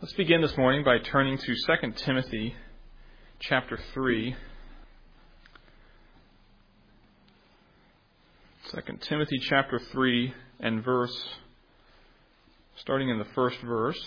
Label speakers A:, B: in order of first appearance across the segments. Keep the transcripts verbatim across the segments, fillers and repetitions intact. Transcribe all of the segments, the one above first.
A: Let's begin this morning by turning to Second Timothy chapter three. Second Timothy chapter three and verse, starting in the first verse.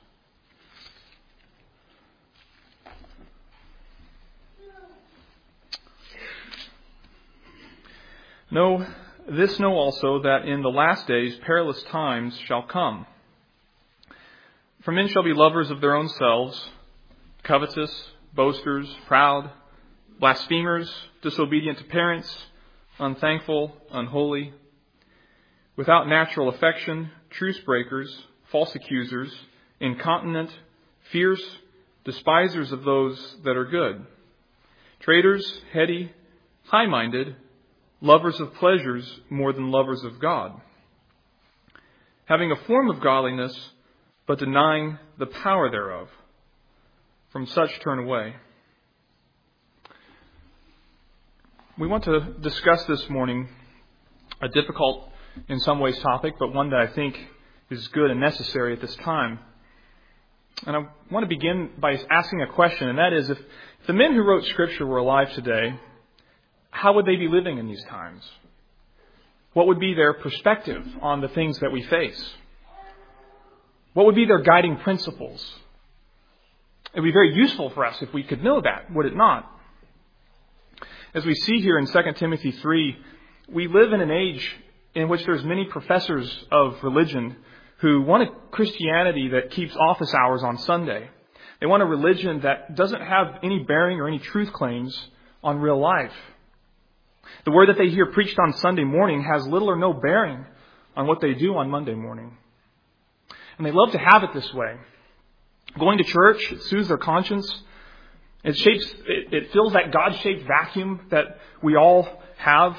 A: Know this know also, that in the last days perilous times shall come. For men shall be lovers of their own selves, covetous, boasters, proud, blasphemers, disobedient to parents, unthankful, unholy, without natural affection, truce breakers, false accusers, incontinent, fierce, despisers of those that are good, traitors, heady, high-minded, lovers of pleasures more than lovers of God, having a form of godliness, but denying the power thereof. From such turn away. We want to discuss this morning a difficult, in some ways, topic, but one that I think is good and necessary at this time. And I want to begin by asking a question, and that is, if the men who wrote Scripture were alive today, how would they be living in these times? What would be their perspective on the things that we face? What would be their guiding principles? It would be very useful for us if we could know that, would it not? As we see here in Second Timothy three, we live in an age in which there's many professors of religion who want a Christianity that keeps office hours on Sunday. They want a religion that doesn't have any bearing or any truth claims on real life. The word that they hear preached on Sunday morning has little or no bearing on what they do on Monday morning. And they love to have it this way. Going to church, it soothes their conscience. It shapes, it, it fills that God-shaped vacuum that we all have.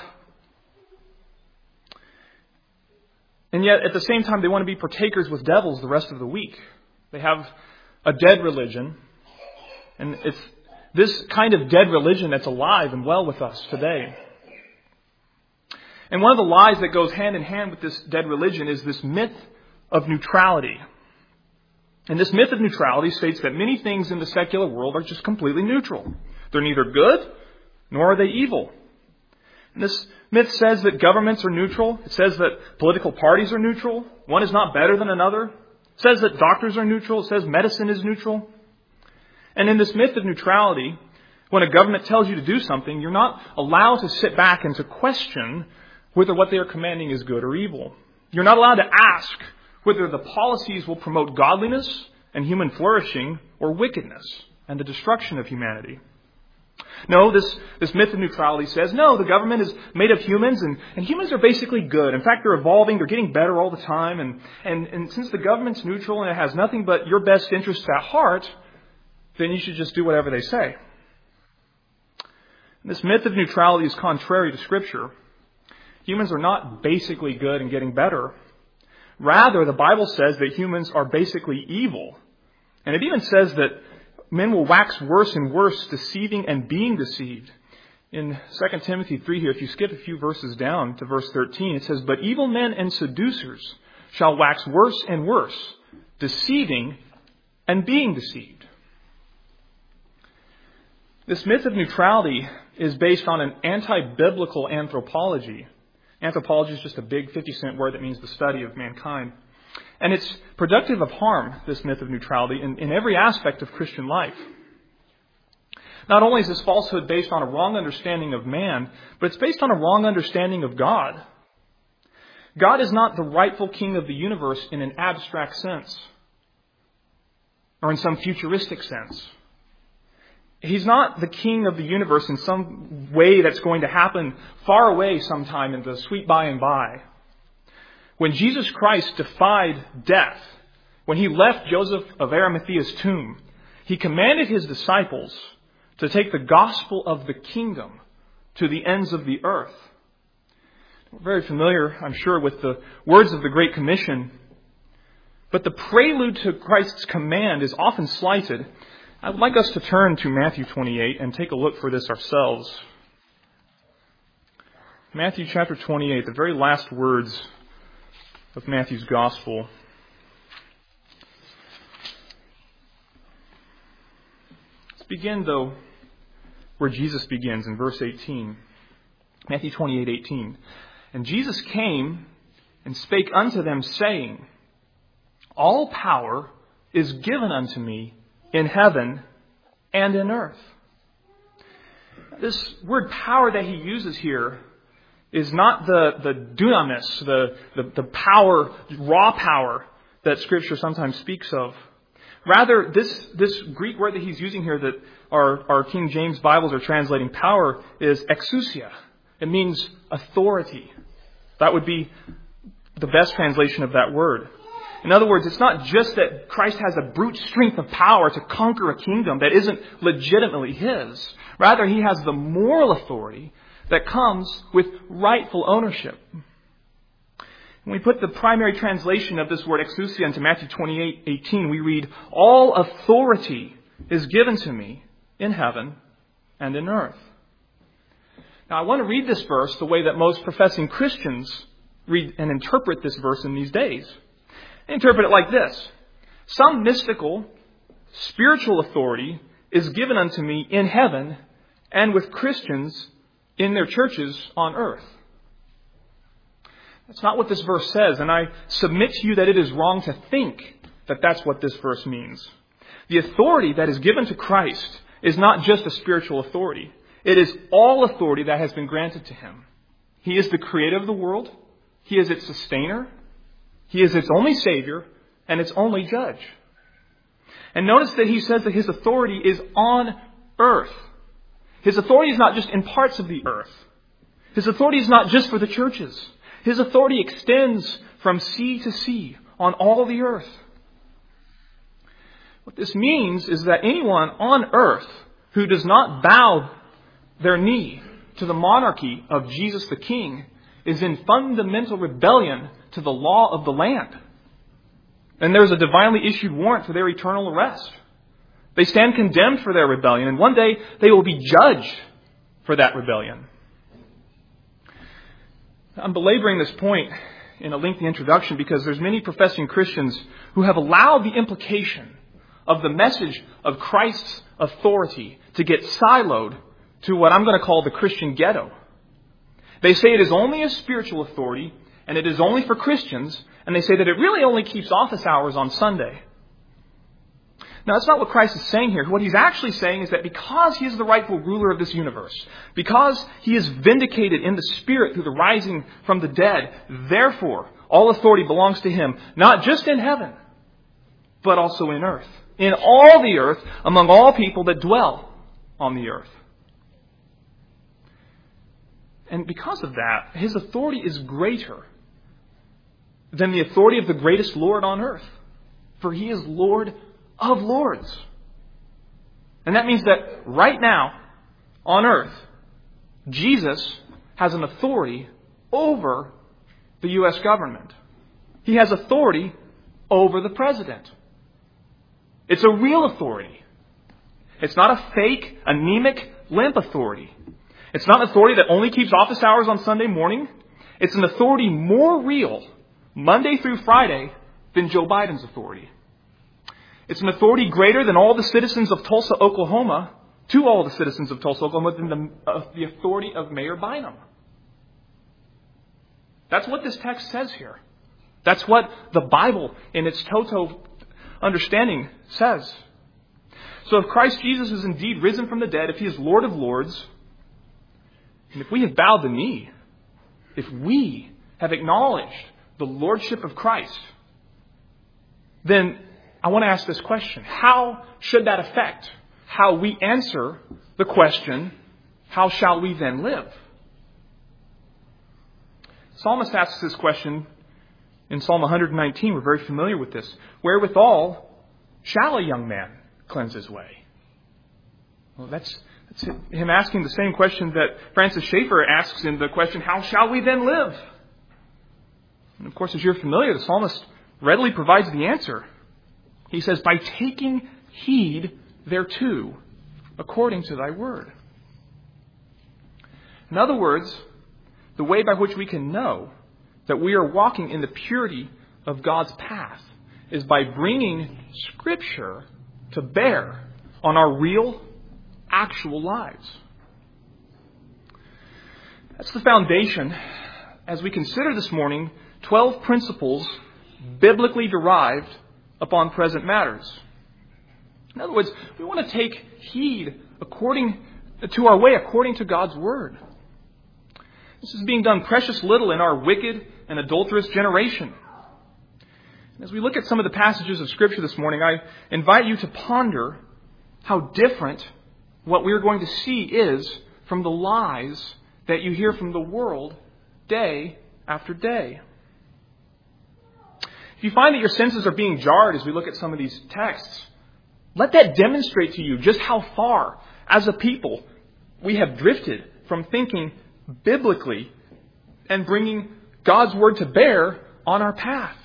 A: And yet, at the same time, they want to be partakers with devils the rest of the week. They have a dead religion. And it's this kind of dead religion that's alive and well with us today. And one of the lies that goes hand in hand with this dead religion is this myth of neutrality. And this myth of neutrality states that many things in the secular world are just completely neutral. They're neither good nor are they evil. And this myth says that governments are neutral. It says that political parties are neutral. One is not better than another. It says that doctors are neutral. It says medicine is neutral. And in this myth of neutrality, when a government tells you to do something, you're not allowed to sit back and to question whether what they are commanding is good or evil. You're not allowed to ask whether the policies will promote godliness and human flourishing or wickedness and the destruction of humanity. No, this, this myth of neutrality says, no, the government is made of humans, and, and humans are basically good. In fact, they're evolving, they're getting better all the time, and, and, and since the government's neutral and it has nothing but your best interests at heart, then you should just do whatever they say. This myth of neutrality is contrary to Scripture. Humans are not basically good and getting better. Rather, the Bible says that humans are basically evil. And it even says that men will wax worse and worse, deceiving and being deceived. In Second Timothy three here, if you skip a few verses down to verse thirteen, it says, "But evil men and seducers shall wax worse and worse, deceiving and being deceived." This myth of neutrality is based on an anti-biblical anthropology. Anthropology is just a big fifty cent word that means the study of mankind. And it's productive of harm, this myth of neutrality, in, in every aspect of Christian life. Not only is this falsehood based on a wrong understanding of man, but it's based on a wrong understanding of God. God is not the rightful king of the universe in an abstract sense or in some futuristic sense. He's not the king of the universe in some way that's going to happen far away sometime in the sweet by and by. When Jesus Christ defied death, when he left Joseph of Arimathea's tomb, he commanded his disciples to take the gospel of the kingdom to the ends of the earth. We're very familiar, I'm sure, with the words of the Great Commission. But the prelude to Christ's command is often slighted. I would like us to turn to Matthew twenty-eight and take a look for this ourselves. Matthew chapter twenty-eight, the very last words of Matthew's gospel. Let's begin, though, where Jesus begins in verse eighteen. Matthew twenty-eight eighteen. And Jesus came and spake unto them, saying, All power is given unto me in heaven and in earth. This word power that he uses here is not the, the dunamis, the, the, the power, raw power that Scripture sometimes speaks of. Rather, this, this Greek word that he's using here that our, our King James Bibles are translating power is exousia. It means authority. That would be the best translation of that word. In other words, it's not just that Christ has a brute strength of power to conquer a kingdom that isn't legitimately his. Rather, he has the moral authority that comes with rightful ownership. When we put the primary translation of this word exousia into Matthew twenty-eight eighteen, we read, All authority is given to me in heaven and in earth. Now, I want to read this verse the way that most professing Christians read and interpret this verse in these days. They interpret it like this. Some mystical, spiritual authority is given unto me in heaven and with Christians in their churches on earth. That's not what this verse says, and I submit to you that it is wrong to think that that's what this verse means. The authority that is given to Christ is not just a spiritual authority. It is all authority that has been granted to him. He is the creator of the world. He is its sustainer. He is its only Savior and its only judge. And notice that he says that his authority is on earth. His authority is not just in parts of the earth. His authority is not just for the churches. His authority extends from sea to sea on all the earth. What this means is that anyone on earth who does not bow their knee to the monarchy of Jesus the King is in fundamental rebellion to the law of the land. And there's a divinely issued warrant for their eternal arrest. They stand condemned for their rebellion, and one day they will be judged for that rebellion. I'm belaboring this point in a lengthy introduction because there's many professing Christians who have allowed the implication of the message of Christ's authority to get siloed to what I'm going to call the Christian ghetto. They say it is only a spiritual authority and it is only for Christians, and they say that it really only keeps office hours on Sunday. Now, that's not what Christ is saying here. What he's actually saying is that because he is the rightful ruler of this universe, because he is vindicated in the Spirit through the rising from the dead, therefore, all authority belongs to him, not just in heaven, but also in earth. In all the earth, among all people that dwell on the earth. And because of that, his authority is greater than the authority of the greatest Lord on earth. For he is Lord of lords. And that means that right now, on earth, Jesus has an authority over the U S government. He has authority over the president. It's a real authority. It's not a fake, anemic, limp authority. It's not an authority that only keeps office hours on Sunday morning. It's an authority more real, Monday through Friday, than Joe Biden's authority. It's an authority greater than all the citizens of Tulsa, Oklahoma, to all the citizens of Tulsa, Oklahoma, than the, uh, the authority of Mayor Bynum. That's what this text says here. That's what the Bible, in its total understanding, says. So if Christ Jesus is indeed risen from the dead, if he is Lord of lords, and if we have bowed the knee, if we have acknowledged the lordship of Christ, then I want to ask this question. How should that affect how we answer the question, how shall we then live? Psalmist asks this question in Psalm one nineteen. We're very familiar with this. Wherewithal shall a young man cleanse his way? Well, that's, that's him asking the same question that Francis Schaeffer asks in the question, how shall we then live? And of course, as you're familiar, the psalmist readily provides the answer. He says, by taking heed thereto, according to thy word. In other words, the way by which we can know that we are walking in the purity of God's path is by bringing Scripture to bear on our real actual lives. That's the foundation as we consider this morning twelve principles biblically derived upon present matters. In other words, we want to take heed according to our way, according to God's Word. This is being done precious little in our wicked and adulterous generation. As we look at some of the passages of Scripture this morning, I invite you to ponder how different what we're going to see is from the lies that you hear from the world day after day. If you find that your senses are being jarred as we look at some of these texts, let that demonstrate to you just how far, as a people, we have drifted from thinking biblically and bringing God's Word to bear on our path.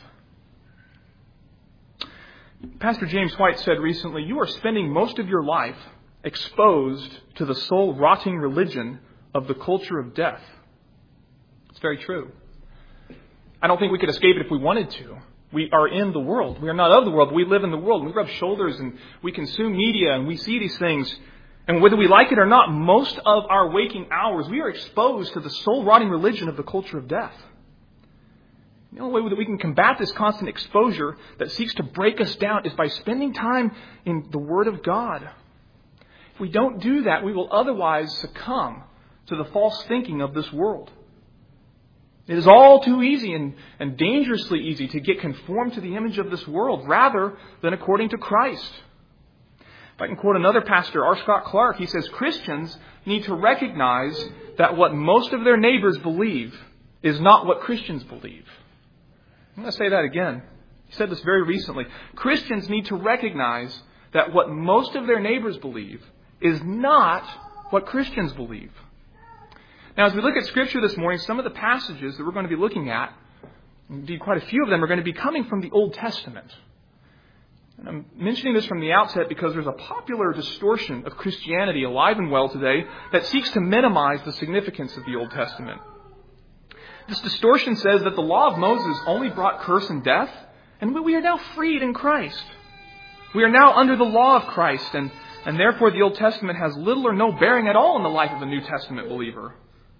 A: Pastor James White said recently, "You are spending most of your life exposed to the soul-rotting religion of the culture of death." It's very true. I don't think we could escape it if we wanted to. We are in the world. We are not of the world. We live in the world. We rub shoulders and we consume media and we see these things. And whether we like it or not, most of our waking hours, we are exposed to the soul-rotting religion of the culture of death. The only way that we can combat this constant exposure that seeks to break us down is by spending time in the Word of God. If we don't do that, we will otherwise succumb to the false thinking of this world. It is all too easy and, and dangerously easy to get conformed to the image of this world rather than according to Christ. If I can quote another pastor, R. Scott Clark, he says, "Christians need to recognize that what most of their neighbors believe is not what Christians believe." I'm going to say that again. He said this very recently. Christians need to recognize that what most of their neighbors believe is not what Christians believe. Now, as we look at Scripture this morning, some of the passages that we're going to be looking at, indeed quite a few of them, are going to be coming from the Old Testament. And I'm mentioning this from the outset because there's a popular distortion of Christianity alive and well today that seeks to minimize the significance of the Old Testament. This distortion says that the law of Moses only brought curse and death, and we are now freed in Christ. We are now under the law of Christ, and, and therefore the Old Testament has little or no bearing at all in the life of a New Testament believer.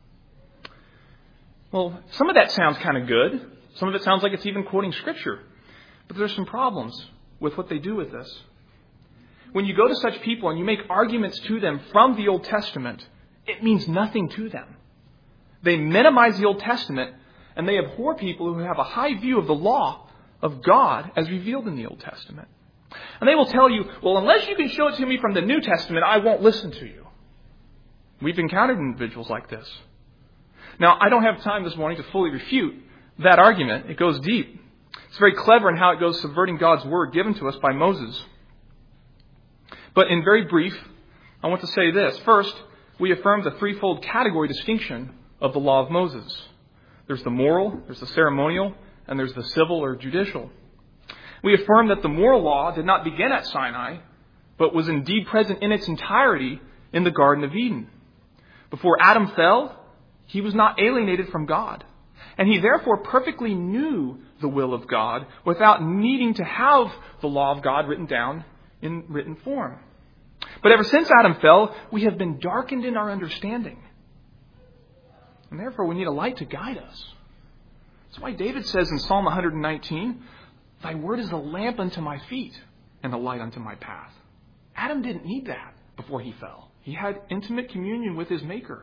A: Well, some of that sounds kind of good. Some of it sounds like it's even quoting Scripture. But there's some problems with what they do with this. When you go to such people and you make arguments to them from the Old Testament, it means nothing to them. They minimize the Old Testament, and they abhor people who have a high view of the law of God as revealed in the Old Testament. And they will tell you, well, unless you can show it to me from the New Testament, I won't listen to you. We've encountered individuals like this. Now, I don't have time this morning to fully refute that argument. It goes deep. It's very clever in how it goes subverting God's Word given to us by Moses. But in very brief, I want to say this. First, we affirm the threefold category distinction of the law of Moses. There's the moral, there's the ceremonial, and there's the civil or judicial. We affirm that the moral law did not begin at Sinai, but was indeed present in its entirety in the Garden of Eden. Before Adam fell, he was not alienated from God, and he therefore perfectly knew the will of God without needing to have the law of God written down in written form. But ever since Adam fell, we have been darkened in our understanding. And therefore, we need a light to guide us. That's why David says in Psalm one nineteen, "Thy word is a lamp unto my feet and a light unto my path." Adam didn't need that before he fell. He had intimate communion with his Maker.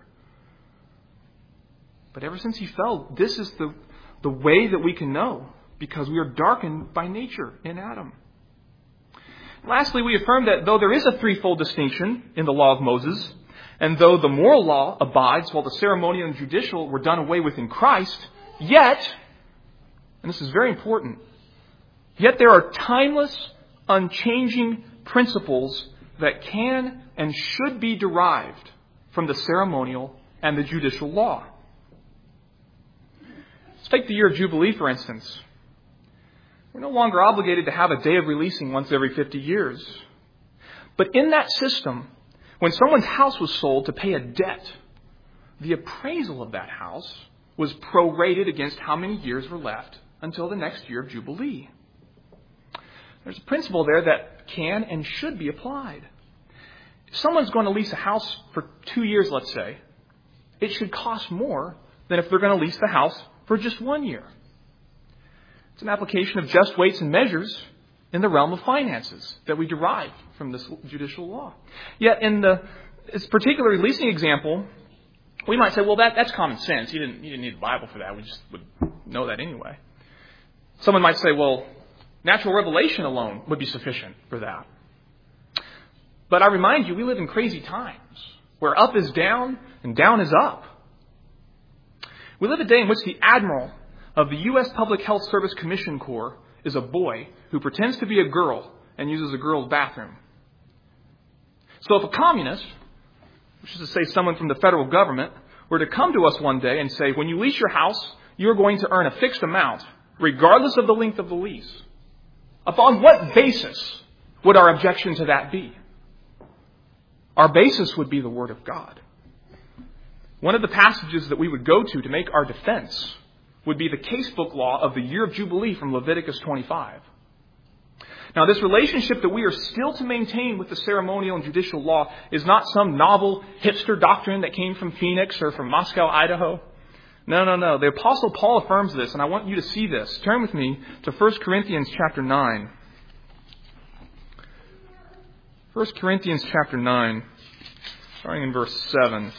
A: But ever since he fell, this is the, the way that we can know, because we are darkened by nature in Adam. Lastly, we affirm that though there is a threefold distinction in the law of Moses, and though the moral law abides while the ceremonial and judicial were done away with in Christ, yet, and this is very important, yet there are timeless, unchanging principles that can and should be derived from the ceremonial and the judicial law. Let's take the year of Jubilee, for instance. We're no longer obligated to have a day of releasing once every fifty years. But in that system, when someone's house was sold to pay a debt, the appraisal of that house was prorated against how many years were left until the next year of Jubilee. There's a principle there that can and should be applied. if someone's going to lease a house for two years, let's say, it should cost more than if they're going to lease the house for just one year. It's an application of just weights and measures in the realm of finances that we derive from this judicial law. Yet in the this particular leasing example, we might say, well, that, that's common sense. You didn't, you didn't need the Bible for that. We just would know that anyway. Someone might say, well, natural revelation alone would be sufficient for that. But I remind you, we live in crazy times where up is down and down is up. We live a day in which the admiral of the U S Public Health Service Commission Corps is a boy who pretends to be a girl and uses a girl's bathroom. So if a communist, which is to say someone from the federal government, were to come to us one day and say, when you lease your house, you're going to earn a fixed amount, regardless of the length of the lease, upon what basis would our objection to that be? Our basis would be the Word of God. One of the passages that we would go to to make our defense would be the casebook law of the year of Jubilee from Leviticus twenty-five. Now, this relationship that we are still to maintain with the ceremonial and judicial law is not some novel hipster doctrine that came from Phoenix or from Moscow, Idaho. No, no, no. The Apostle Paul affirms this, and I want you to see this. Turn with me to First Corinthians chapter nine. First Corinthians chapter nine, starting in verse seven.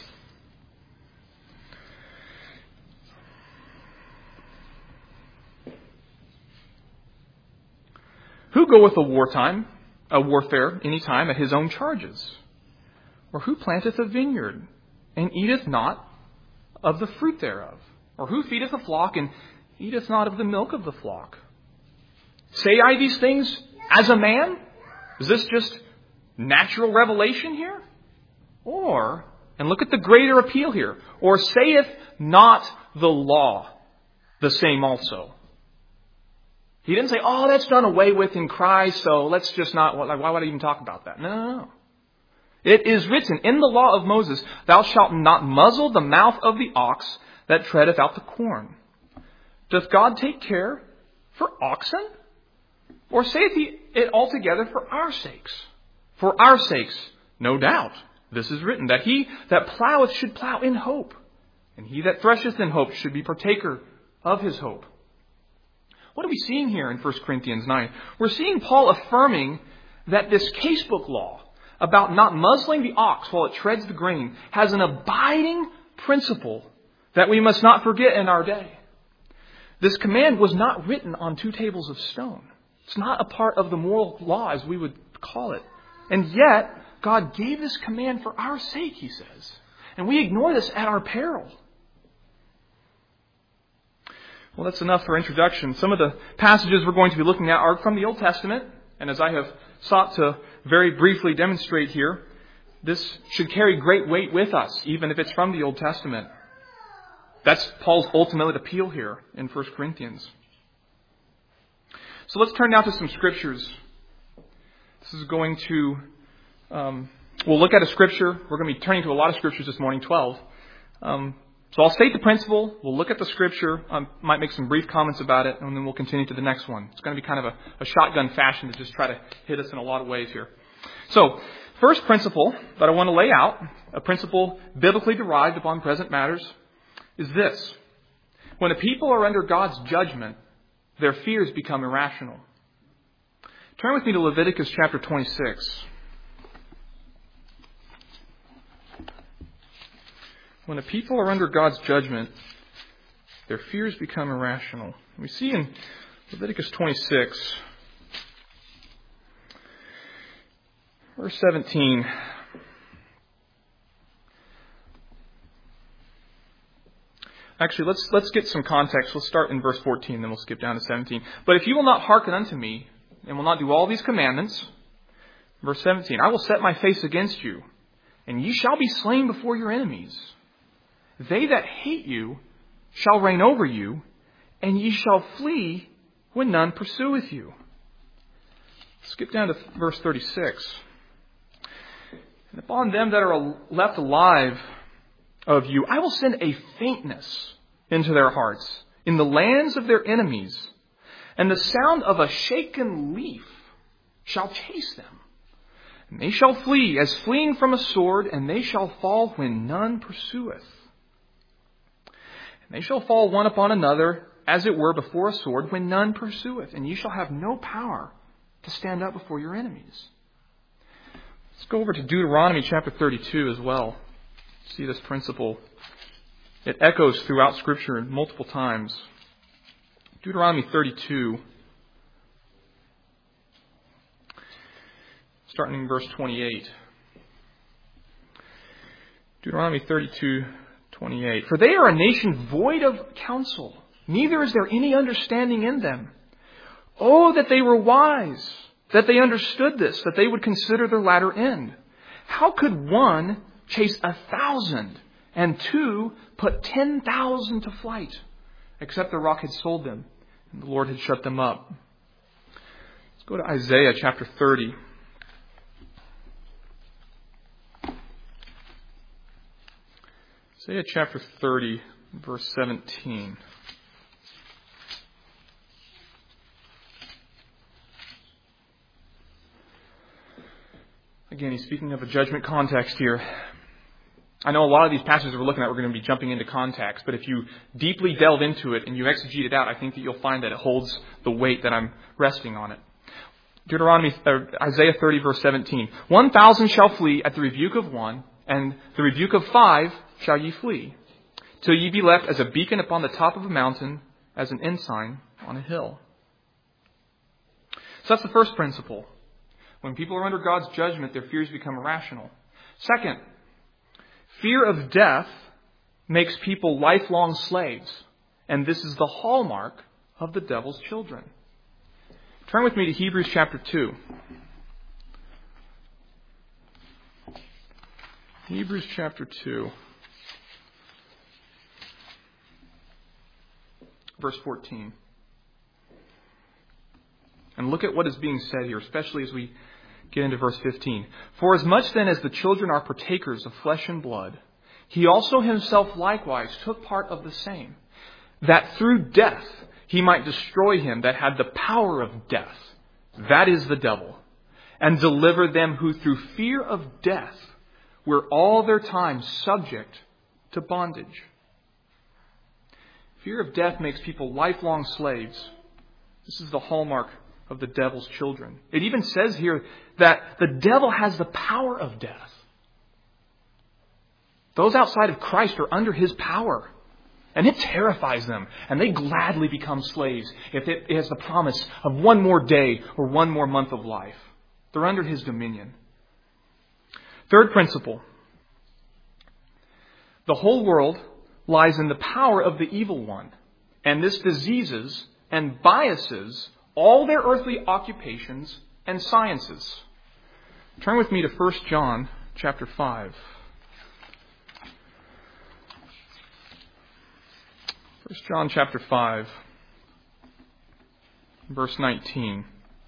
A: Who goeth a wartime, a warfare, any time at his own charges? Or who planteth a vineyard, and eateth not of the fruit thereof? Or who feedeth a flock, and eateth not of the milk of the flock? Say I these things as a man? Is this just natural revelation here? Or, and look at the greater appeal here, or saith not the law the same also? He didn't say, oh, that's done away with in Christ, so let's just not, why would I even talk about that? No, no, no. It is written in the law of Moses, thou shalt not muzzle the mouth of the ox that treadeth out the corn. Doth God take care for oxen? Or saith he it altogether for our sakes? For our sakes, no doubt, this is written, that he that ploweth should plow in hope, and he that thresheth in hope should be partaker of his hope. What are we seeing here in First Corinthians nine? We're seeing Paul affirming that this casebook law about not muzzling the ox while it treads the grain has an abiding principle that we must not forget in our day. This command was not written on two tables of stone. It's not a part of the moral law as we would call it. And yet, God gave this command for our sake, he says. And we ignore this at our peril. Well, that's enough for introduction. Some of the passages we're going to be looking at are from the Old Testament. And as I have sought to very briefly demonstrate here, this should carry great weight with us, even if it's from the Old Testament. That's Paul's ultimate appeal here in First Corinthians. So let's turn now to some scriptures. This is going to, um, we'll look at a scripture. We're going to be turning to a lot of scriptures this morning, twelve. Um, So I'll state the principle, we'll look at the scripture, I um, might make some brief comments about it, and then we'll continue to the next one. It's going to be kind of a, a shotgun fashion to just try to hit us in a lot of ways here. So, first principle that I want to lay out, a principle biblically derived upon present matters, is this. When a people are under God's judgment, their fears become irrational. Turn with me to Leviticus chapter twenty-six. When a people are under God's judgment, their fears become irrational. We see in Leviticus twenty-six, verse seventeen. Actually, let's let's get some context. We'll start in verse fourteen, then we'll skip down to seventeen. But if you will not hearken unto me, and will not do all these commandments, verse seventeen, I will set my face against you, and ye shall be slain before your enemies. They that hate you shall reign over you, and ye shall flee when none pursueth you. Skip down to verse thirty-six. And upon them that are left alive of you, I will send a faintness into their hearts in the lands of their enemies, and the sound of a shaken leaf shall chase them. And they shall flee as fleeing from a sword, and they shall fall when none pursueth. And they shall fall one upon another, as it were before a sword, when none pursueth. And ye shall have no power to stand up before your enemies. Let's go over to Deuteronomy chapter thirty-two as well. See this principle. It echoes throughout Scripture multiple times. Deuteronomy thirty-two, starting in verse twenty-eight. Deuteronomy thirty-two, twenty-eight. For they are a nation void of counsel, neither is there any understanding in them. Oh, that they were wise, that they understood this, that they would consider their latter end. How could one chase a thousand and two put ten thousand to flight, except the rock had sold them and the Lord had shut them up? Let's go to Isaiah chapter thirty. Isaiah chapter thirty, verse seventeen. Again, he's speaking of a judgment context here. I know a lot of these passages we're looking at, we're going to be jumping into context, but if you deeply delve into it and you exegete it out, I think that you'll find that it holds the weight that I'm resting on it. Deuteronomy, uh, Isaiah thirty, verse seventeen. One thousand shall flee at the rebuke of one, and the rebuke of five shall ye flee, till ye be left as a beacon upon the top of a mountain, as an ensign on a hill. So that's the first principle. When people are under God's judgment, their fears become irrational. Second, fear of death makes people lifelong slaves. And this is the hallmark of the devil's children. Turn with me to Hebrews chapter two. Hebrews chapter two. Verse fourteen. And look at what is being said here, especially as we get into verse fifteen. For as much then as the children are partakers of flesh and blood, he also himself likewise took part of the same, that through death he might destroy him that had the power of death, that is the devil, and deliver them who through fear of death were all their time subject to bondage. Fear of death makes people lifelong slaves. This is the hallmark of the devil's children. It even says here that the devil has the power of death. Those outside of Christ are under his power. And it terrifies them. And they gladly become slaves if it has the promise of one more day or one more month of life. They're under his dominion. Third principle. The whole world lies in the power of the evil one. And this diseases and biases all their earthly occupations and sciences. Turn with me to First John chapter five. First John chapter five, verse nineteen.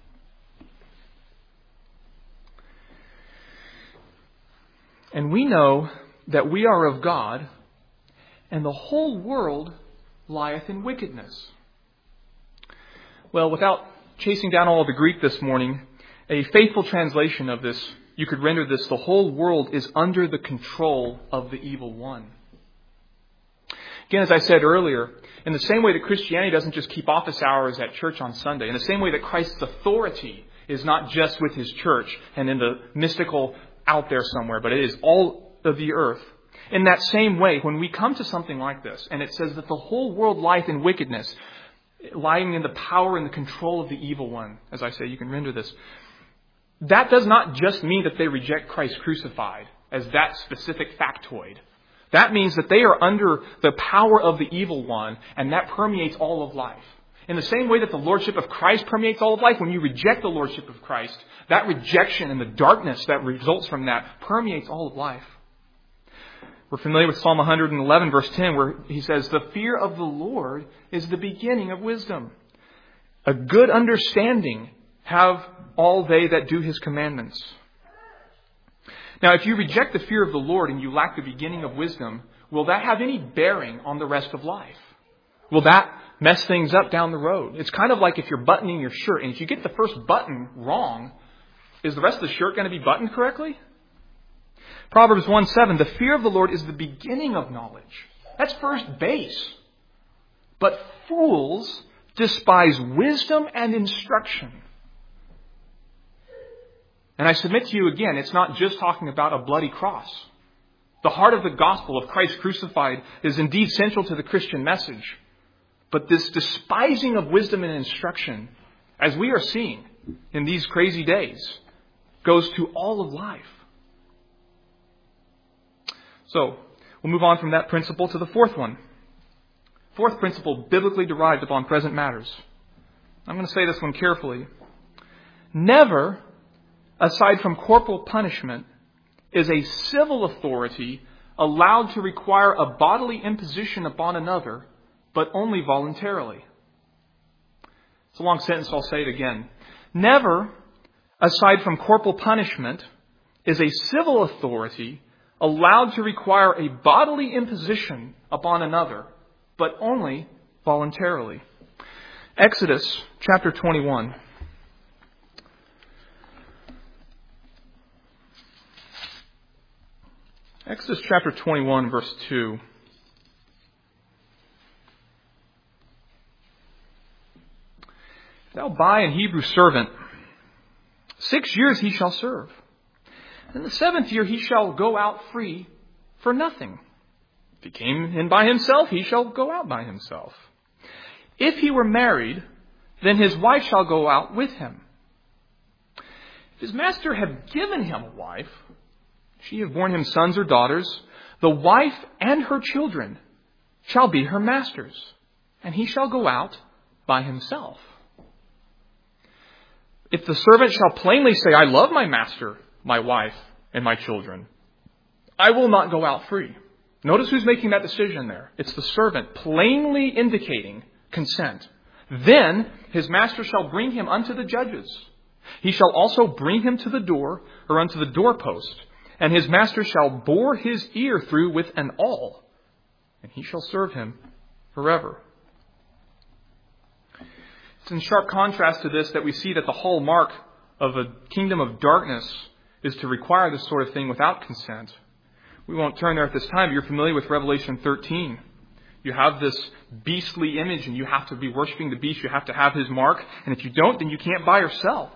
A: And we know that we are of God, and the whole world lieth in wickedness. Well, without chasing down all of the Greek this morning, a faithful translation of this, you could render this, the whole world is under the control of the evil one. Again, as I said earlier, in the same way that Christianity doesn't just keep office hours at church on Sunday, in the same way that Christ's authority is not just with his church and in the mystical out there somewhere, but it is all of the earth. In that same way, when we come to something like this, and it says that the whole world lieth in wickedness, lying in the power and the control of the evil one, as I say, you can render this. That does not just mean that they reject Christ crucified as that specific factoid. That means that they are under the power of the evil one, and that permeates all of life. In the same way that the lordship of Christ permeates all of life, when you reject the lordship of Christ, that rejection and the darkness that results from that permeates all of life. We're familiar with Psalm one eleven, verse ten, where he says, the fear of the Lord is the beginning of wisdom. A good understanding have all they that do his commandments. Now, if you reject the fear of the Lord and you lack the beginning of wisdom, will that have any bearing on the rest of life? Will that mess things up down the road? It's kind of like if you're buttoning your shirt, and if you get the first button wrong, Is the rest of the shirt going to be buttoned correctly? Proverbs one seven, the fear of the Lord is the beginning of knowledge. That's first base. But fools despise wisdom and instruction. And I submit to you again, it's not just talking about a bloody cross. The heart of the gospel of Christ crucified is indeed central to the Christian message. But this despising of wisdom and instruction, as we are seeing in these crazy days, goes to all of life. So, we'll move on from that principle to the fourth one. Fourth principle, biblically derived upon present matters. I'm going to say this one carefully. Never, aside from corporal punishment, is a civil authority allowed to require a bodily imposition upon another, but only voluntarily. It's a long sentence, I'll say it again. Never, aside from corporal punishment, is a civil authority allowed to require a bodily imposition upon another, but only voluntarily. Exodus chapter twenty-one. Exodus chapter twenty-one, verse two. If thou buy an Hebrew servant, six years he shall serve. In the seventh year he shall go out free for nothing. If he came in by himself, he shall go out by himself. If he were married, then his wife shall go out with him. If his master have given him a wife, she have borne him sons or daughters, the wife and her children shall be her master's, and he shall go out by himself. If the servant shall plainly say, I love my master, my wife, and my children, I will not go out free. Notice who's making that decision there. It's the servant plainly indicating consent. Then his master shall bring him unto the judges. He shall also bring him to the door or unto the doorpost, and his master shall bore his ear through with an awl, and he shall serve him forever. It's in sharp contrast to this that we see that the hallmark of a kingdom of darkness is to require this sort of thing without consent. We won't turn there at this time, but you're familiar with Revelation thirteen. You have this beastly image and you have to be worshiping the beast. You have to have his mark. And if you don't, then you can't buy or sell.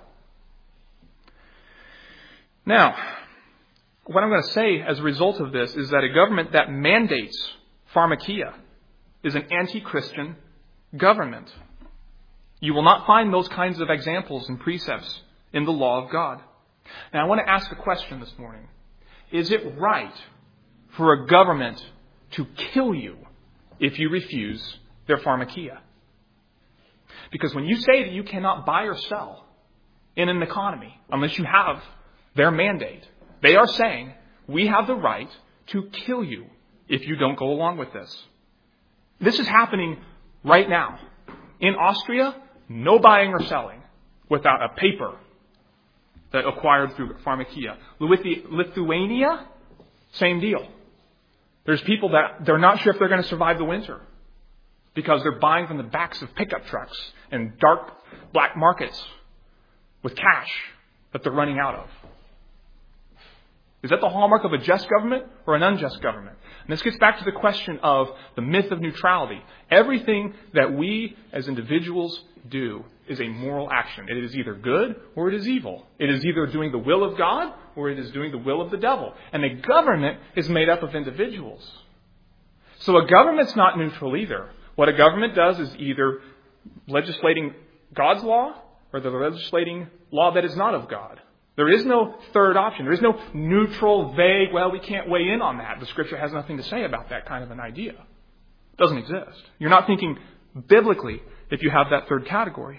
A: Now, what I'm going to say as a result of this is that a government that mandates pharmakia is an anti-Christian government. You will not find those kinds of examples and precepts in the law of God. Now, I want to ask a question this morning. Is it right for a government to kill you if you refuse their pharmakia? Because when you say that you cannot buy or sell in an economy unless you have their mandate, they are saying we have the right to kill you if you don't go along with this. This is happening right now. In Austria, no buying or selling without a paper that acquired through pharmakia. Lithuania, same deal. There's people that they're not sure if they're going to survive the winter because they're buying from the backs of pickup trucks and dark black markets with cash that they're running out of. Is that the hallmark of a just government or an unjust government? And this gets back to the question of the myth of neutrality. Everything that we as individuals do is a moral action. It is either good or it is evil. It is either doing the will of God or it is doing the will of the devil. And a government is made up of individuals. So a government's not neutral either. What a government does is either legislating God's law or the legislating law that is not of God. There is no third option. There is no neutral, vague, well, we can't weigh in on that. The Scripture has nothing to say about that kind of an idea. It doesn't exist. You're not thinking biblically if you have that third category.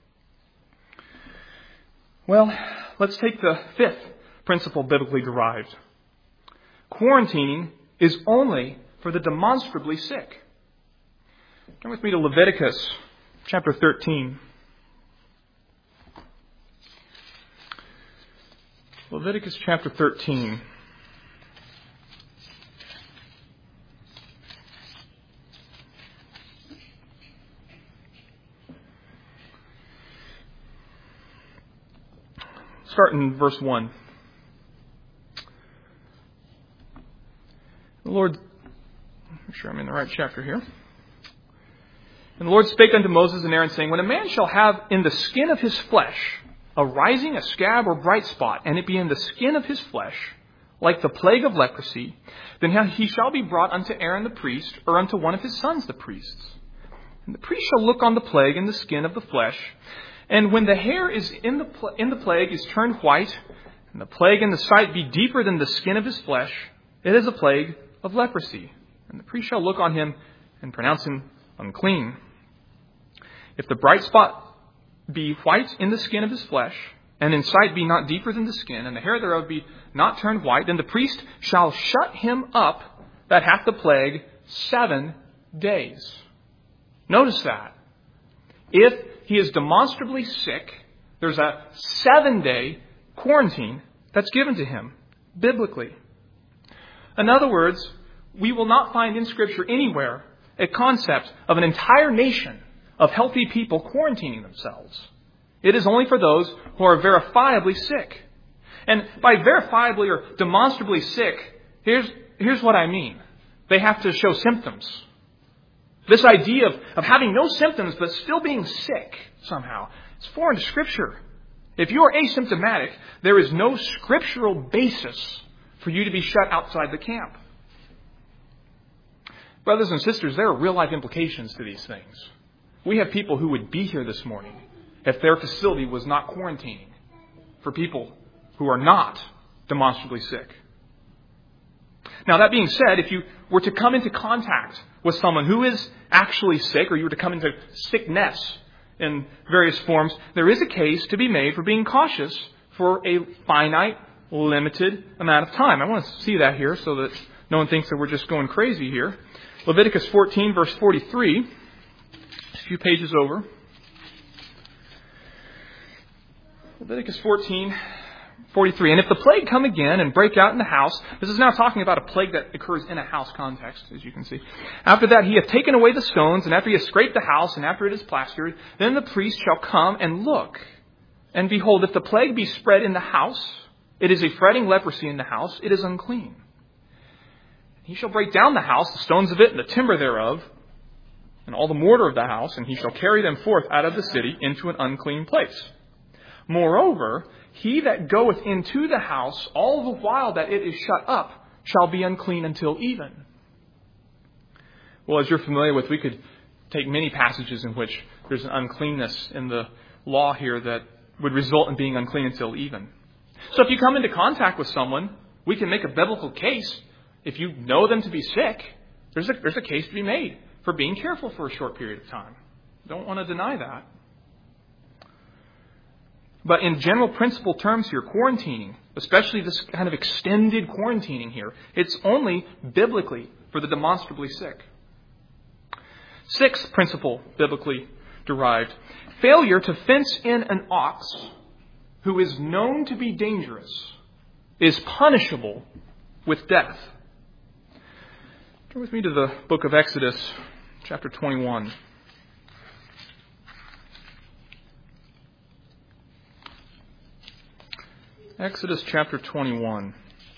A: Well, let's take the fifth principle biblically derived. Quarantining is only for the demonstrably sick. Turn with me to Leviticus chapter thirteen. Leviticus chapter thirteen. start in verse one. The Lord, make sure I'm in the right chapter here. And the Lord spake unto Moses and Aaron, saying, When a man shall have in the skin of his flesh a rising, a scab, or bright spot, and it be in the skin of his flesh, like the plague of leprosy, then he shall be brought unto Aaron the priest, or unto one of his sons the priests. And the priest shall look on the plague in the skin of the flesh, and when the hair is in the pl- in the plague is turned white, and the plague in the sight be deeper than the skin of his flesh, it is a plague of leprosy. And the priest shall look on him and pronounce him unclean. If the bright spot be white in the skin of his flesh, and in sight be not deeper than the skin, and the hair thereof be not turned white, then the priest shall shut him up that hath the plague seven days. Notice that. If he is demonstrably sick, there's a seven-day quarantine that's given to him, biblically. In other words, we will not find in Scripture anywhere a concept of an entire nation of healthy people quarantining themselves. It is only for those who are verifiably sick. And by verifiably or demonstrably sick, here's, here's what I mean. They have to show symptoms. This idea of, of having no symptoms but still being sick somehow, it's foreign to Scripture. If you are asymptomatic, there is no scriptural basis for you to be shut outside the camp. Brothers and sisters, there are real-life implications to these things. We have people who would be here this morning if their facility was not quarantining for people who are not demonstrably sick. Now, that being said, if you were to come into contact with someone who is actually sick, or you were to come into sickness in various forms, there is a case to be made for being cautious for a finite, limited amount of time. I want to see that here so that no one thinks that we're just going crazy here. Leviticus fourteen, verse forty-three, a few pages over. Leviticus fourteen, forty-three. And if the plague come again and break out in the house, this is now talking about a plague that occurs in a house context, as you can see. After that, he hath taken away the stones, and after he hath scraped the house, and after it is plastered, then the priest shall come and look. And behold, if the plague be spread in the house, it is a fretting leprosy in the house, it is unclean. He shall break down the house, the stones of it, and the timber thereof, and all the mortar of the house, and he shall carry them forth out of the city into an unclean place. Moreover, he that goeth into the house all the while that it is shut up shall be unclean until even. Well, as you're familiar with, we could take many passages in which there's an uncleanness in the law here that would result in being unclean until even. So if you come into contact with someone, we can make a biblical case. If you know them to be sick, there's a, there's a case to be made for being careful for a short period of time. Don't want to deny that. But in general principle terms here, quarantining, especially this kind of extended quarantining here, it's only biblically for the demonstrably sick. Sixth principle, biblically derived. Failure to fence in an ox who is known to be dangerous is punishable with death. Turn with me to the book of Exodus, chapter twenty-one. Exodus chapter twenty-one.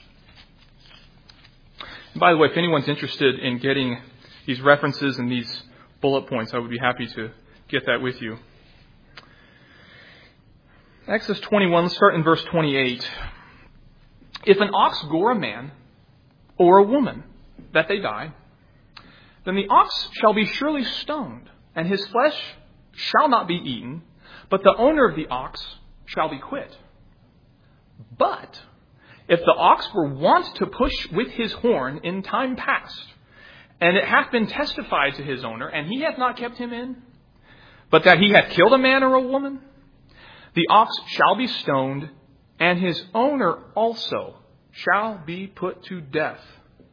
A: And by the way, if anyone's interested in getting these references and these bullet points, I would be happy to get that with you. Exodus twenty-one, let's start in verse twenty-eight. If an ox gore a man or a woman, that they die, then the ox shall be surely stoned, and his flesh shall not be eaten, but the owner of the ox shall be quit. But if the ox were wont to push with his horn in time past, and it hath been testified to his owner, and he hath not kept him in, but that he hath killed a man or a woman, the ox shall be stoned, and his owner also shall be put to death.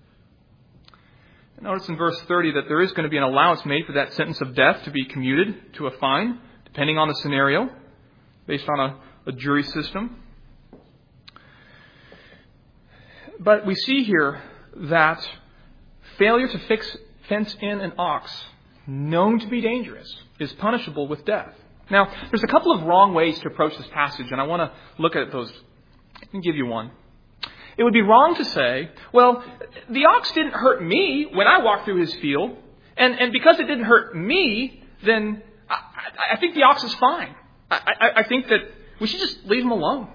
A: Notice in verse thirty that there is going to be an allowance made for that sentence of death to be commuted to a fine, depending on the scenario, based on a, a jury system. But we see here that failure to fix, fence in an ox known to be dangerous is punishable with death. Now, there's a couple of wrong ways to approach this passage, and I want to look at those and give you one. It would be wrong to say, well, the ox didn't hurt me when I walked through his field, and, and because it didn't hurt me, then I, I, I think the ox is fine. I, I, I think that we should just leave him alone.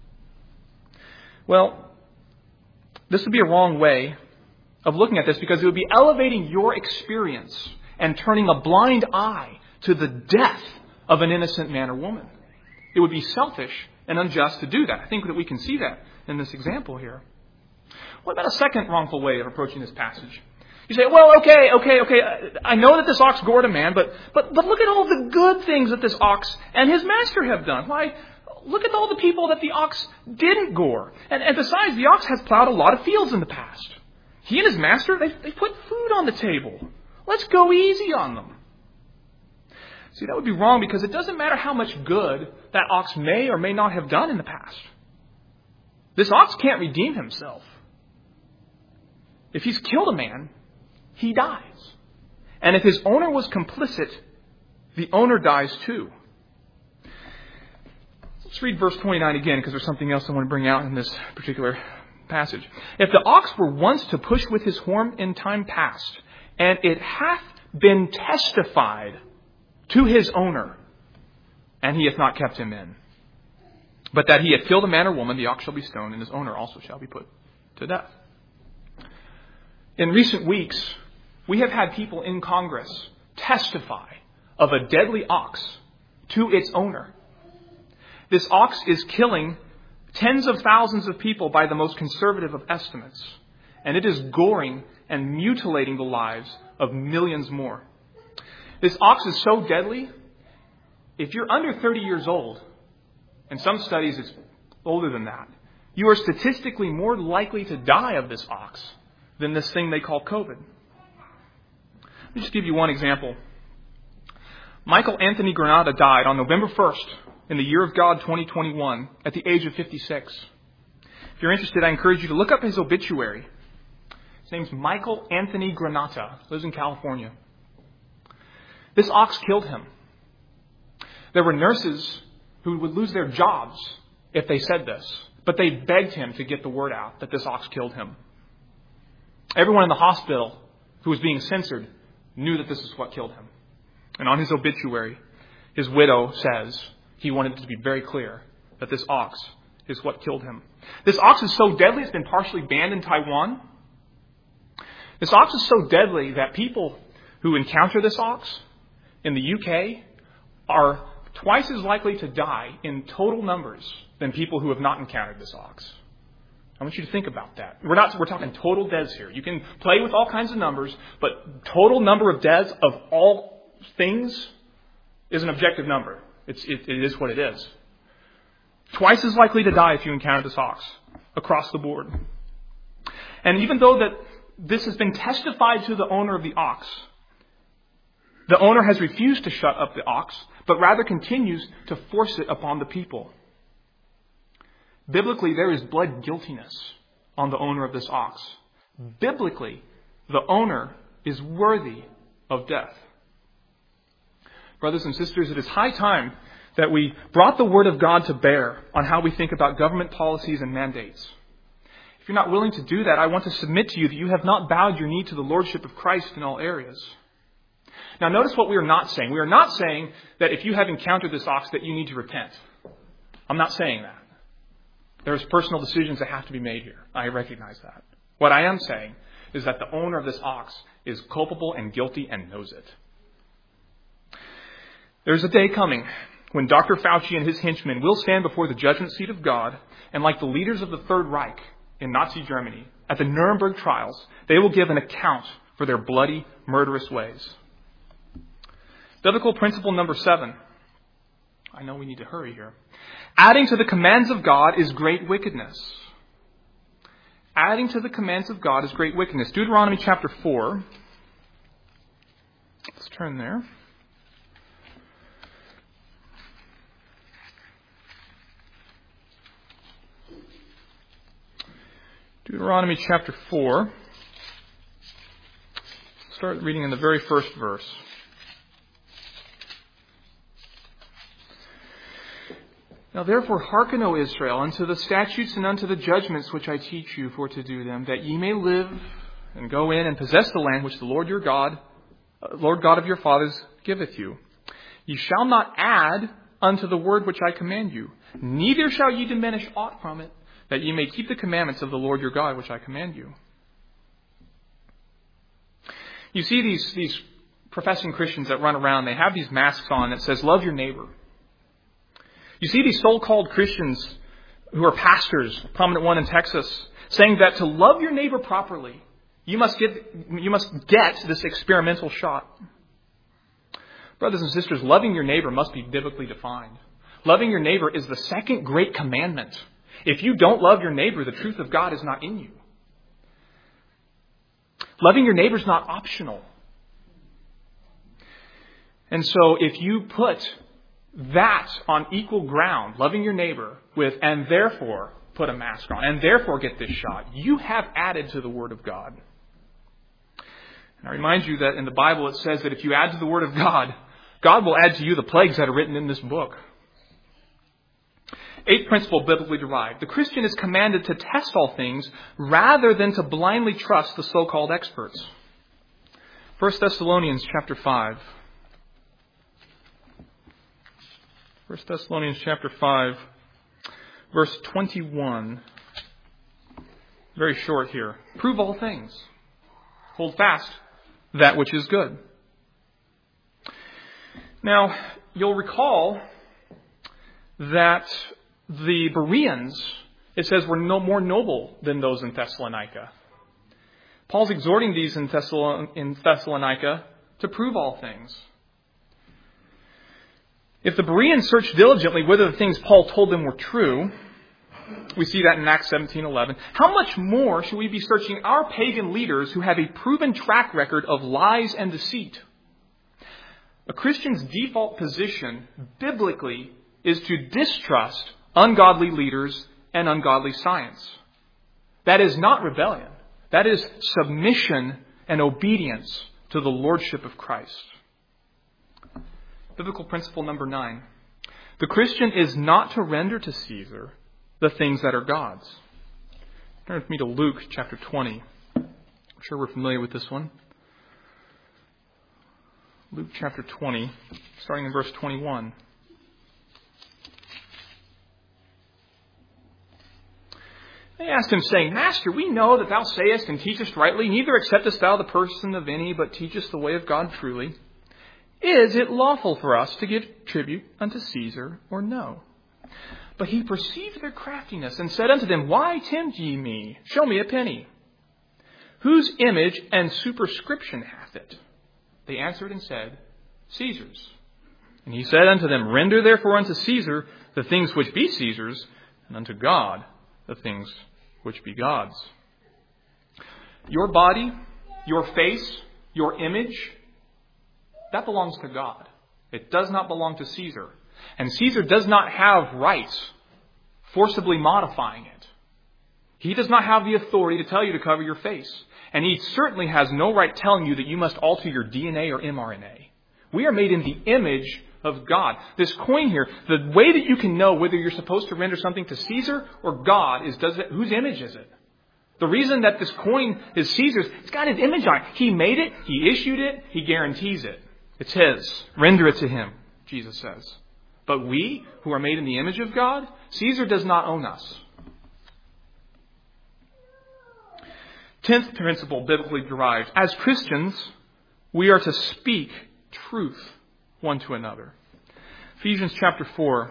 A: Well, this would be a wrong way of looking at this, because it would be elevating your experience and turning a blind eye to the death of an innocent man or woman. It would be selfish and unjust to do that. I think that we can see that in this example here. What about a second wrongful way of approaching this passage? You say, well, okay, okay, okay, I know that this ox gored a man, but, but, but look at all the good things that this ox and his master have done. Why, look at all the people that the ox didn't gore. And, and besides, the ox has plowed a lot of fields in the past. He and his master, they, they put food on the table. Let's go easy on them. See, that would be wrong, because it doesn't matter how much good that ox may or may not have done in the past. This ox can't redeem himself. If he's killed a man, he dies. And if his owner was complicit, the owner dies too. Let's read verse twenty-nine again, because there's something else I want to bring out in this particular passage. If the ox were once to push with his horn in time past, and it hath been testified to his owner, and he hath not kept him in, but that he hath killed a man or woman, the ox shall be stoned, and his owner also shall be put to death. In recent weeks, we have had people in Congress testify of a deadly ox to its owner. This ox is killing tens of thousands of people by the most conservative of estimates, and it is goring and mutilating the lives of millions more. This ox is so deadly, if you're under thirty years old, in some studies it's older than that, you are statistically more likely to die of this ox than this thing they call COVID. Let me just give you one example. Michael Anthony Granata died on November first in the year of God twenty twenty-one at the age of fifty-six. If you're interested, I encourage you to look up his obituary. His name's Michael Anthony Granata. Lives in California. This ox killed him. There were nurses who would lose their jobs if they said this, but they begged him to get the word out that this ox killed him. Everyone in the hospital who was being censored knew that this is what killed him. And on his obituary, his widow says he wanted it to be very clear that this ox is what killed him. This ox is so deadly, it's been partially banned in Taiwan. This ox is so deadly that people who encounter this ox in the U K are twice as likely to die in total numbers than people who have not encountered this ox. I want you to think about that. We're not, we're talking total deaths here. You can play with all kinds of numbers, but total number of deaths of all things is an objective number. It's, it, it is what it is. Twice as likely to die if you encounter this ox across the board. And even though that this has been testified to the owner of the ox, the owner has refused to shut up the ox, but rather continues to force it upon the people. Biblically, there is blood guiltiness on the owner of this ox. Biblically, the owner is worthy of death. Brothers and sisters, it is high time that we brought the Word of God to bear on how we think about government policies and mandates. If you're not willing to do that, I want to submit to you that you have not bowed your knee to the Lordship of Christ in all areas. Now, notice what we are not saying. We are not saying that if you have encountered this ox that you need to repent. I'm not saying that. There's personal decisions that have to be made here. I recognize that. What I am saying is that the owner of this ox is culpable and guilty and knows it. There's a day coming when Doctor Fauci and his henchmen will stand before the judgment seat of God, and like the leaders of the Third Reich in Nazi Germany, at the Nuremberg trials, they will give an account for their bloody, murderous ways. Biblical principle number seven. I know we need to hurry here. Adding to the commands of God is great wickedness. Adding to the commands of God is great wickedness. Deuteronomy chapter four. Let's turn there. Deuteronomy chapter four. Start reading in the very first verse. Now therefore hearken, O Israel, unto the statutes and unto the judgments which I teach you for to do them, that ye may live and go in and possess the land which the Lord your God, uh, Lord God of your fathers, giveth you. Ye shall not add unto the word which I command you, neither shall ye diminish aught from it, that ye may keep the commandments of the Lord your God which I command you. You see these, these professing Christians that run around, they have these masks on that says, love your neighbor. You see these so-called Christians who are pastors, a prominent one in Texas, saying that to love your neighbor properly, you must get, you must get this experimental shot. Brothers and sisters, loving your neighbor must be biblically defined. Loving your neighbor is the second great commandment. If you don't love your neighbor, the truth of God is not in you. Loving your neighbor is not optional. And so if you put that on equal ground, loving your neighbor, with and therefore put a mask on, and therefore get this shot, you have added to the Word of God. And I remind you that in the Bible it says that if you add to the Word of God, God will add to you the plagues that are written in this book. Eighth principle, biblically derived. The Christian is commanded to test all things rather than to blindly trust the so-called experts. First Thessalonians chapter five. First Thessalonians chapter five, verse twenty-one. Very short here. Prove all things. Hold fast that which is good. Now, you'll recall that the Bereans, it says, were no more noble than those in Thessalonica. Paul's exhorting these in Thessalonica to prove all things. If the Bereans searched diligently whether the things Paul told them were true, we see that in Acts seventeen eleven. How much more should we be searching our pagan leaders who have a proven track record of lies and deceit? A Christian's default position, biblically, is to distrust ungodly leaders and ungodly science. That is not rebellion. That is submission and obedience to the lordship of Christ. Biblical principle number nine. The Christian is not to render to Caesar the things that are God's. Turn with me to Luke chapter twenty. I'm sure we're familiar with this one. Luke chapter twenty, starting in verse twenty-one. They asked him, saying, Master, we know that thou sayest and teachest rightly, neither acceptest thou the person of any, but teachest the way of God truly. Is it lawful for us to give tribute unto Caesar or no? But he perceived their craftiness and said unto them, Why tempt ye me? Show me a penny. Whose image and superscription hath it? They answered and said, Caesar's. And he said unto them, Render therefore unto Caesar the things which be Caesar's, and unto God the things which be God's. Your body, your face, your image, that belongs to God. It does not belong to Caesar. And Caesar does not have rights forcibly modifying it. He does not have the authority to tell you to cover your face. And he certainly has no right telling you that you must alter your D N A or mRNA. We are made in the image of God. This coin here, the way that you can know whether you're supposed to render something to Caesar or God is, does it, whose image is it? The reason that this coin is Caesar's, it's got his image on it. He made it, he issued it, he guarantees it. It's his. Render it to him, Jesus says. But we, who are made in the image of God, Caesar does not own us. Tenth principle, biblically derived. As Christians, we are to speak truth one to another. Ephesians chapter four.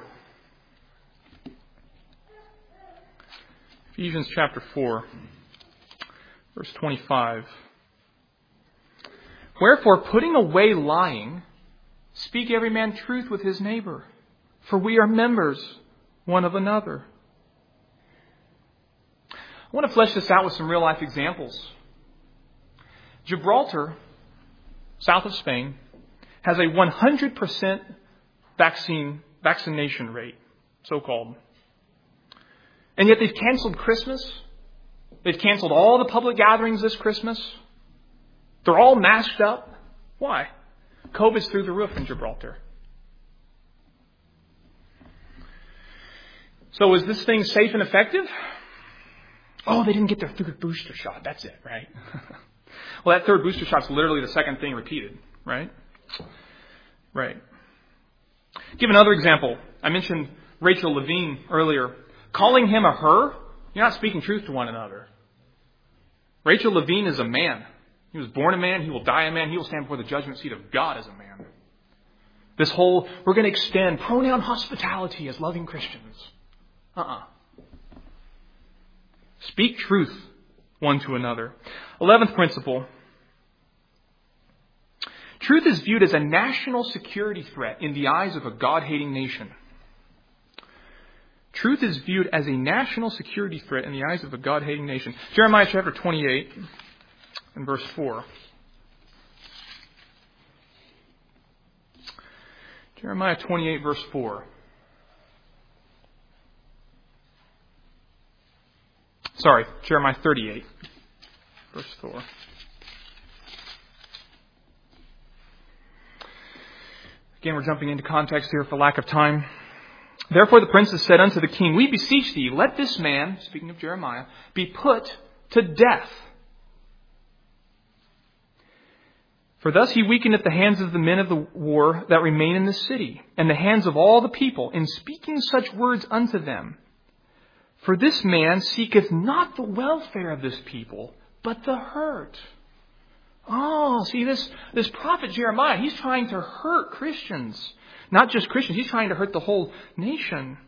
A: Ephesians chapter four, verse twenty-five. Wherefore, putting away lying, speak every man truth with his neighbor, for we are members one of another. I want to flesh this out with some real life examples. Gibraltar, south of Spain, has a one hundred percent vaccine vaccination rate, so-called. And yet they've canceled Christmas. They've canceled all the public gatherings this Christmas. They're all masked up. Why? COVID's through the roof in Gibraltar. So is this thing safe and effective? Oh, they didn't get their third booster shot. That's it, right? Well, that third booster shot's literally the second thing repeated, right? Right. Give another example. I mentioned Rachel Levine earlier. Calling him a her, you're not speaking truth to one another. Rachel Levine is a man. He was born a man. He will die a man. He will stand before the judgment seat of God as a man. This whole, we're going to extend pronoun hospitality as loving Christians. Uh-uh. Speak truth one to another. Eleventh principle. Truth is viewed as a national security threat in the eyes of a God-hating nation. Truth is viewed as a national security threat in the eyes of a God-hating nation. Jeremiah chapter twenty-eight and verse four. Jeremiah twenty-eight verse four. Sorry, Jeremiah thirty-eight verse four. Again, we're jumping into context here for lack of time. Therefore the princes said unto the king, We beseech thee, let this man, speaking of Jeremiah, be put to death. For thus he weakeneth the hands of the men of the war that remain in the city, and the hands of all the people, in speaking such words unto them. For this man seeketh not the welfare of this people, but the hurt. Oh, see, this, this prophet Jeremiah, he's trying to hurt Christians. Not just Christians, he's trying to hurt the whole nation.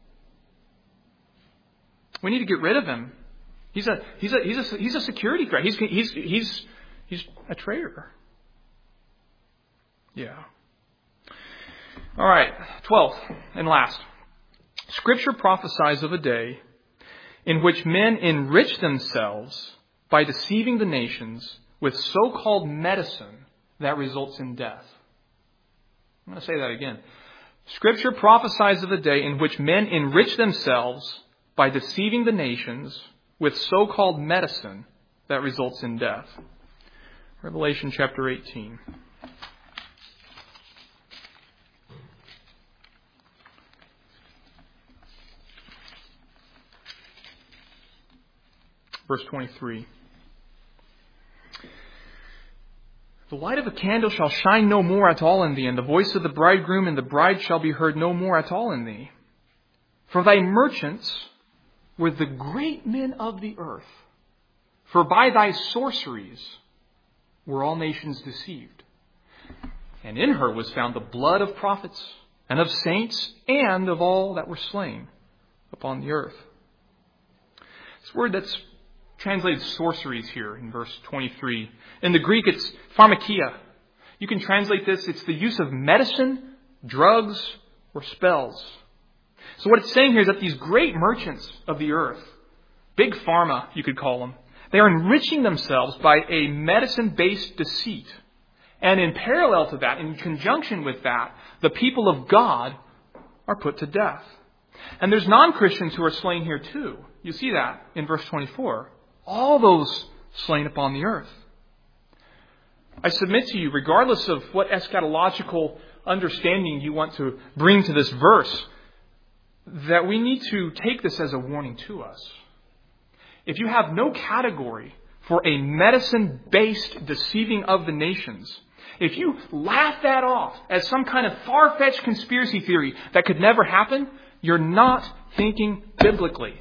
A: We need to get rid of him. He's a he's a he's a he's a security threat. He's he's he's he's a traitor. Yeah. All right, twelfth and last. Scripture prophesies of a day in which men enrich themselves by deceiving the nations with so-called medicine that results in death. I'm going to say that again. Scripture prophesies of a day in which men enrich themselves by deceiving the nations with so-called medicine that results in death. Revelation chapter eighteen. Verse twenty-three. The light of a candle shall shine no more at all in thee, and the voice of the bridegroom and the bride shall be heard no more at all in thee. For thy merchants were the great men of the earth. For by thy sorceries were all nations deceived. And in her was found the blood of prophets and of saints and of all that were slain upon the earth. This word that's translated sorceries here in verse twenty-three. In the Greek, it's pharmakia. You can translate this, it's the use of medicine, drugs, or spells. So what it's saying here is that these great merchants of the earth, big pharma, you could call them, they are enriching themselves by a medicine-based deceit. And in parallel to that, in conjunction with that, the people of God are put to death. And there's non-Christians who are slain here too. You see that in verse twenty-four. All those slain upon the earth. I submit to you, regardless of what eschatological understanding you want to bring to this verse, that we need to take this as a warning to us. If you have no category for a medicine-based deceiving of the nations, if you laugh that off as some kind of far-fetched conspiracy theory that could never happen, you're not thinking biblically.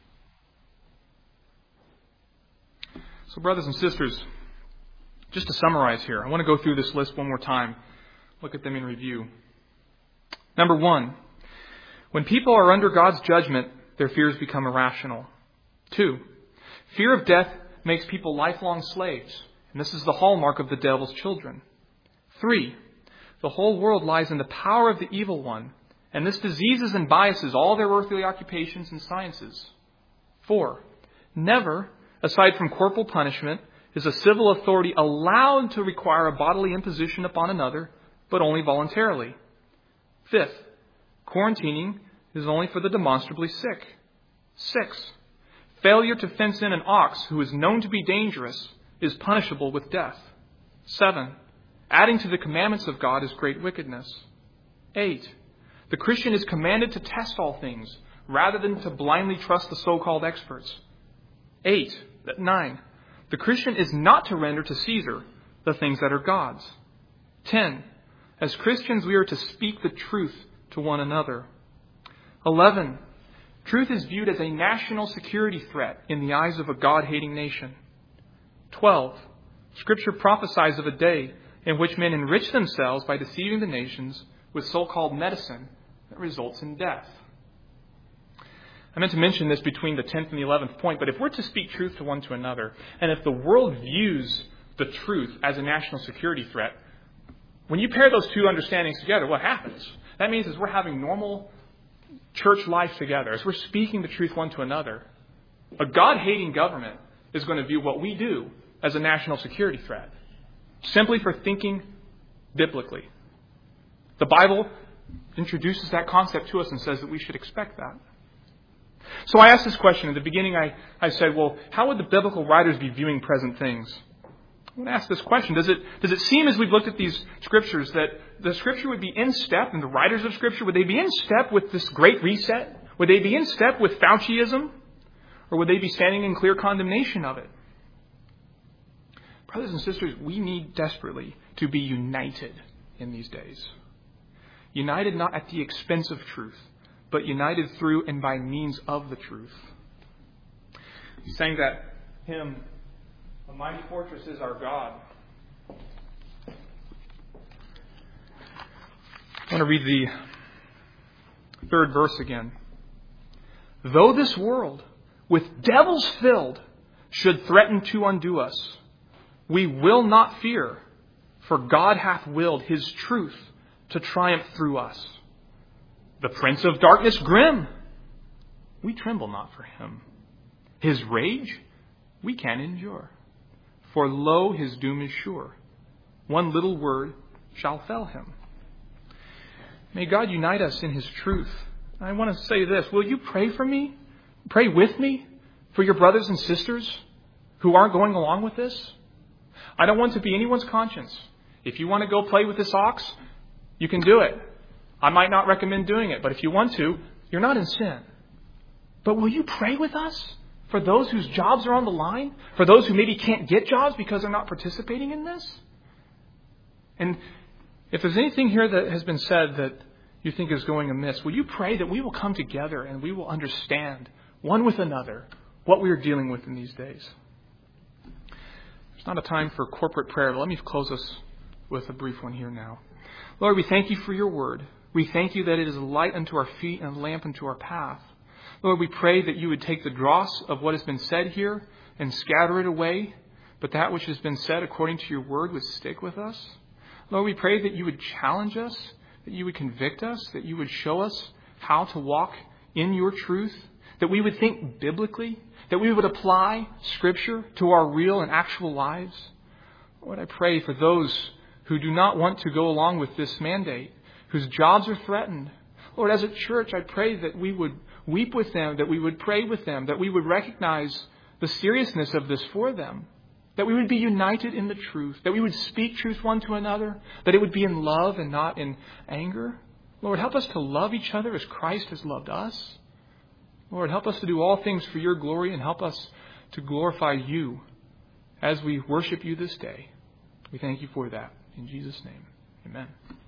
A: So, brothers and sisters, just to summarize here, I want to go through this list one more time. Look at them in review. Number one, when people are under God's judgment, their fears become irrational. Two, fear of death makes people lifelong slaves, and this is the hallmark of the devil's children. Three, the whole world lies in the power of the evil one, and this diseases and biases all their earthly occupations and sciences. Four, never, aside from corporal punishment, is a civil authority allowed to require a bodily imposition upon another, but only voluntarily. Fifth, quarantining is only for the demonstrably sick. Six, failure to fence in an ox who is known to be dangerous is punishable with death. Seven, adding to the commandments of God is great wickedness. Eight, the Christian is commanded to test all things, rather than to blindly trust the so-called experts. Eight, nine, the Christian is not to render to Caesar the things that are God's. Ten, as Christians we are to speak the truth to one another. Eleven, truth is viewed as a national security threat in the eyes of a God-hating nation. Twelve, Scripture prophesies of a day in which men enrich themselves by deceiving the nations with so-called medicine that results in death. I meant to mention this between the tenth and the eleventh point, but if we're to speak truth to one to another, and if the world views the truth as a national security threat, when you pair those two understandings together, what happens? That means as we're having normal church life together, as we're speaking the truth one to another, a God-hating government is going to view what we do as a national security threat, simply for thinking biblically. The Bible introduces that concept to us and says that we should expect that. So I asked this question. At the beginning, I, I said, well, how would the biblical writers be viewing present things? I want to ask this question. Does it, does it seem as we've looked at these scriptures that the scripture would be in step, and the writers of scripture, would they be in step with this great reset? Would they be in step with Fauciism? Or would they be standing in clear condemnation of it? Brothers and sisters, we need desperately to be united in these days. United not at the expense of truth, but united through and by means of the truth. He sang that hymn, "A Mighty Fortress is Our God." I want to read the third verse again. Though this world, with devils filled, should threaten to undo us, we will not fear, for God hath willed His truth to triumph through us. The prince of darkness grim, we tremble not for him. His rage we can endure, for lo, his doom is sure. One little word shall fell him. May God unite us in His truth. I want to say this. Will you pray for me? Pray with me for your brothers and sisters who aren't going along with this? I don't want to be anyone's conscience. If you want to go play with this ox, you can do it. I might not recommend doing it, but if you want to, you're not in sin. But will you pray with us for those whose jobs are on the line? For those who maybe can't get jobs because they're not participating in this? And if there's anything here that has been said that you think is going amiss, will you pray that we will come together and we will understand one with another what we are dealing with in these days? It's not a time for corporate prayer, but let me close us with a brief one here now. Lord, we thank you for your word. We thank you that it is a light unto our feet and a lamp unto our path. Lord, we pray that you would take the dross of what has been said here and scatter it away, but that which has been said according to your word would stick with us. Lord, we pray that you would challenge us, that you would convict us, that you would show us how to walk in your truth, that we would think biblically, that we would apply Scripture to our real and actual lives. Lord, I pray for those who do not want to go along with this mandate, whose jobs are threatened. Lord, as a church, I pray that we would weep with them, that we would pray with them, that we would recognize the seriousness of this for them, that we would be united in the truth, that we would speak truth one to another, that it would be in love and not in anger. Lord, help us to love each other as Christ has loved us. Lord, help us to do all things for your glory and help us to glorify you as we worship you this day. We thank you for that. In Jesus' name, amen.